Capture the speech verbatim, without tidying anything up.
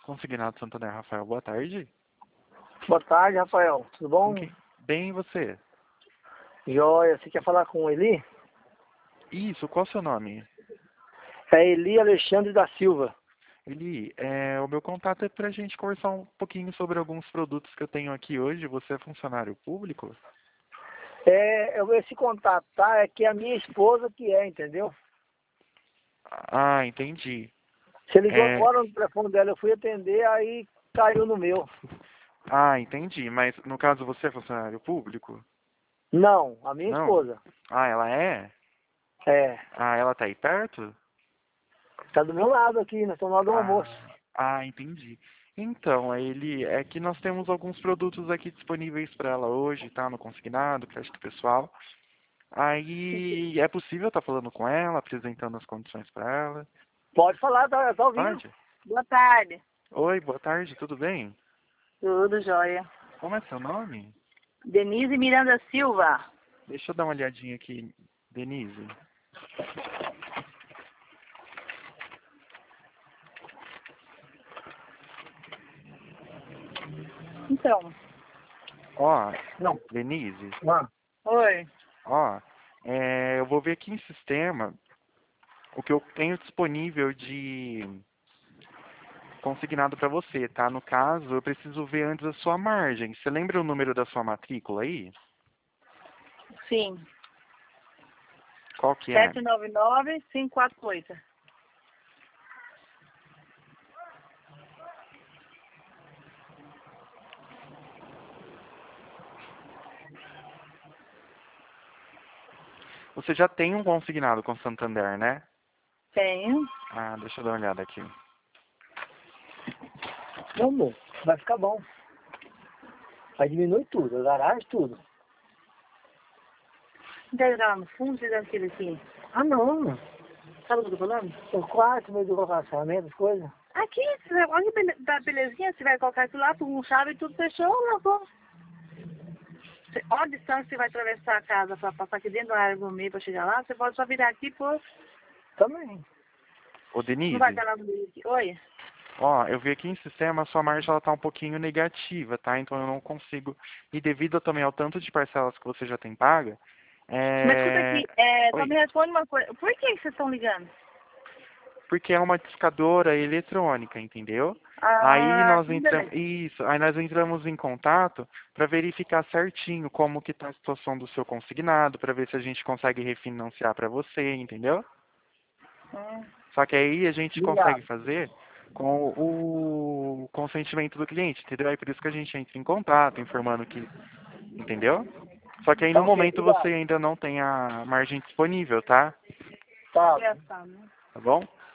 Consignado Santander, Rafael, boa tarde. Boa tarde, Rafael. Tudo bom? Okay. Bem, e você? Joia. Você quer falar com o Eli? Isso, qual é o seu nome? É Eli Alexandre da Silva. Eli, é, o meu contato é para a gente conversar um pouquinho sobre alguns produtos que eu tenho aqui hoje. Você é funcionário público? É, eu esse contato, tá? É que a minha esposa que é, entendeu? Ah, entendi. Você ligou É... agora no telefone dela, eu fui atender, aí caiu no meu. Ah, entendi. Mas, no caso, você é funcionário público? Não, a minha Não? esposa. Ah, ela é? É. Ah, ela tá aí perto? Tá do meu lado aqui, nós estamos na hora do almoço. Ah, ah, entendi. Então, ele é que nós temos alguns produtos aqui disponíveis para ela hoje, tá? No consignado, crédito pessoal. Aí é possível estar falando com ela, apresentando as condições para ela? Pode falar, tá, tá ouvindo? Pode? Boa tarde. Oi, boa tarde, tudo bem? Tudo jóia. Como é seu nome? Denise Miranda Silva. Deixa eu dar uma olhadinha aqui, Denise. Então. Ó, Não. Denise, Ah. Oi. ó, é, eu vou ver aqui em sistema o que eu tenho disponível de consignado para você, tá? No caso, eu preciso ver antes a sua margem. Você lembra o número da sua matrícula aí? Sim. Qual que é? sete nove nove, cinco quatro oito. Você já tem um consignado com Santander, né? Tenho. Ah, deixa eu dar uma olhada aqui. Não, amor, vai ficar bom. Vai diminuir tudo, a garagem, tudo. Não quer jogar lá no fundo, você aquele aqui? Ah, não. Sabe o que eu tô falando? O quarto, meio de colocar as ferramentas, coisas. Aqui, se vai- olha que bele- tá belezinha, você vai colocar isso lá, com chave e tudo fechou, lavou. Você- Olha a distância que você vai atravessar a casa pra passar aqui dentro da área do meio pra chegar lá, você pode só virar aqui, pô. Também. Ô, Denise, Não vai estar lá no meio aqui. Oi? ó, eu vi aqui em sistema, a sua margem ela tá um pouquinho negativa, tá? Então eu não consigo. E devido também ao tanto de parcelas que você já tem paga, Mas escuta é... aqui, é, só Oi. me responde uma coisa. Por que que vocês estão ligando? Porque é uma discadora eletrônica, entendeu? Aí Ah, nós tudo entramos, beleza. isso, aí nós entramos em contato para verificar certinho como que tá a situação do seu consignado, para ver se a gente consegue refinanciar para você, entendeu? Hum, Só que aí a gente consegue Obrigado. fazer com o consentimento do cliente, entendeu? Aí por isso que a gente entra em contato, informando que, entendeu? Só que aí Tá no ok, momento você obrigado. ainda não tem a margem disponível, tá? Tá. engraçado, né? Tá bom?